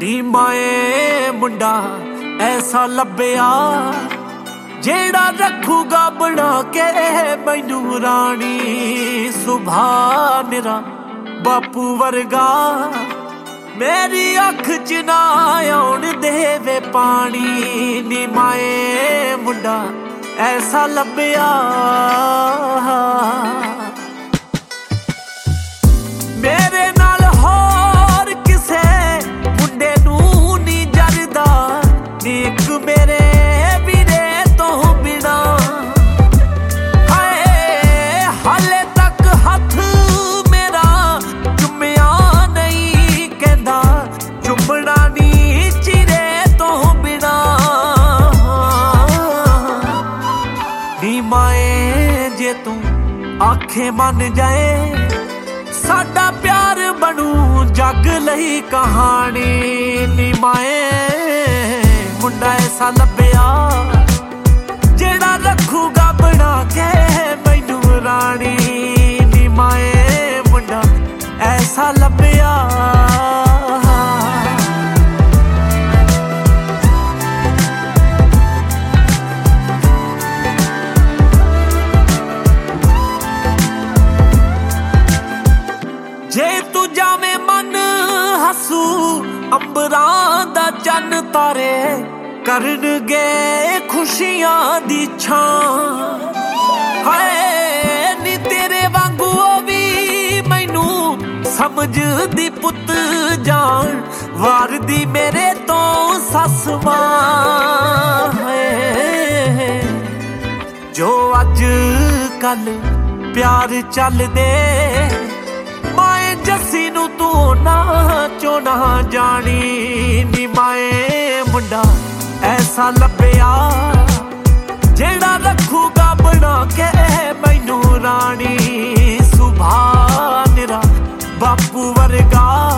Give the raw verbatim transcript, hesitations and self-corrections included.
नी माए मुंडा ऐसा लभ्या जेड़ा रखूगा बना के मैनू रानी। सुभाह मेरा बापू वर्गा मेरी अख च ना आउण देवे पानी। नी माए मुंडा ऐसा लभ्या मेरे नाल होर किसे मुंडे नू नी जरदा। नी इक मेरे वीरे तो बिना हाय हाले तक हथ मेरा चुम्या नहीं कहंदा चुम्मना नी चिरे तो बिना। नी माए जे तू आखे मन जाए साडा प्यार बनू जग लई कहानी। नी माए मुंडा ऐसा लभ्या जेड़ा रखूगा बना के मैनू रानी। नी माए मुंडा ऐसा लभ्या जे तू जावे मन हसू अंबरां दा चन तारे करनगे खुशियां दी छां। हाय नी तेरे वांगू भी मैनू समझदी पुत जान वार दी मेरे तो सस मां। जो अज कल प्यार चलदे माए जस्सी नू तू ना चोना जानी। नी माए मुंडा ऐसा लभ्या जेड़ा रखूगा बना के मैनू रानी। सुभाह मेरा बापू वर्गा